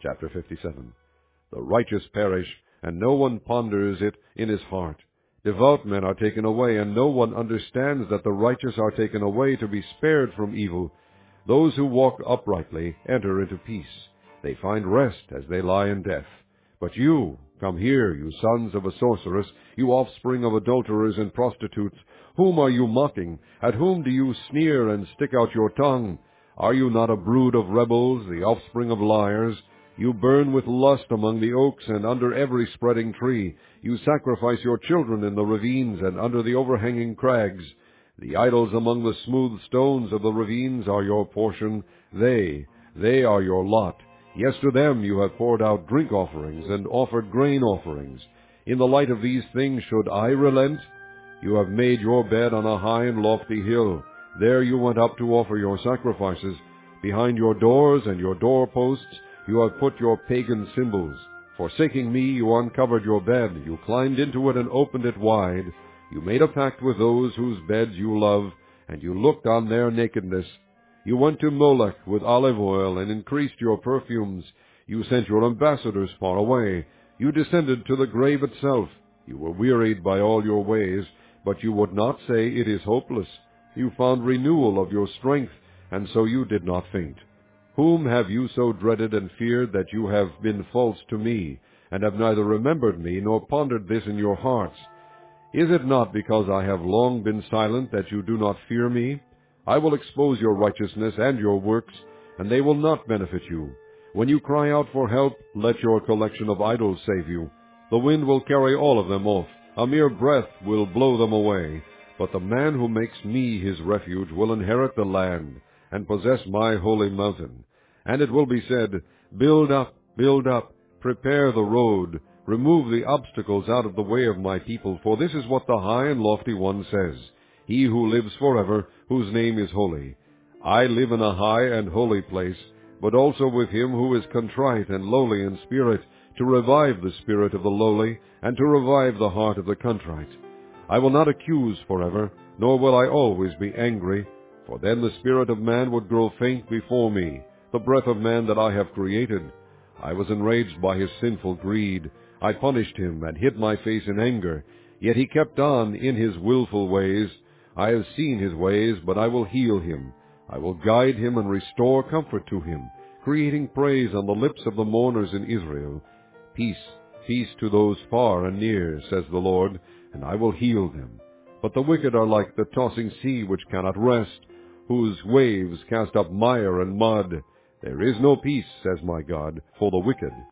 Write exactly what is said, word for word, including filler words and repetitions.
Chapter fifty-seven. The righteous perish, and no one ponders it in his heart. Devout men are taken away, and no one understands that the righteous are taken away to be spared from evil. Those who walk uprightly enter into peace. They find rest as they lie in death. But you, come here, you sons of a sorceress, you offspring of adulterers and prostitutes. Whom are you mocking? At whom do you sneer and stick out your tongue? Are you not a brood of rebels, the offspring of liars? You burn with lust among the oaks and under every spreading tree. You sacrifice your children in the ravines and under the overhanging crags. The idols among the smooth stones of the ravines are your portion. They, they are your lot. Yes, to them you have poured out drink offerings and offered grain offerings. In the light of these things should I relent? You have made your bed on a high and lofty hill. There you went up to offer your sacrifices. Behind your doors and your doorposts you have put your pagan symbols. Forsaking me, you uncovered your bed. You climbed into it and opened it wide. You made a pact with those whose beds you love, and you looked on their nakedness. You went to Molech with olive oil and increased your perfumes. You sent your ambassadors far away. You descended to the grave itself. You were wearied by all your ways, but you would not say, "It is hopeless." You found renewal of your strength, and so you did not faint. Whom have you so dreaded and feared that you have been false to me, and have neither remembered me nor pondered this in your hearts? Is it not because I have long been silent that you do not fear me? I will expose your righteousness and your works, and they will not benefit you. When you cry out for help, let your collection of idols save you. The wind will carry all of them off. A mere breath will blow them away. But the man who makes me his refuge will inherit the land and possess my holy mountain. And it will be said, "Build up, build up, prepare the road, remove the obstacles out of the way of my people, for this is what the high and lofty one says, he who lives forever, whose name is holy. I live in a high and holy place, but also with him who is contrite and lowly in spirit, to revive the spirit of the lowly, and to revive the heart of the contrite. I will not accuse forever, nor will I always be angry, for then the spirit of man would grow faint before me, the breath of man that I have created. I was enraged by his sinful greed. I punished him and hid my face in anger. Yet he kept on in his willful ways. I have seen his ways, but I will heal him. I will guide him and restore comfort to him, creating praise on the lips of the mourners in Israel. Peace, peace to those far and near, says the Lord, and I will heal them. But the wicked are like the tossing sea which cannot rest, whose waves cast up mire and mud. There is no peace, says my God, for the wicked.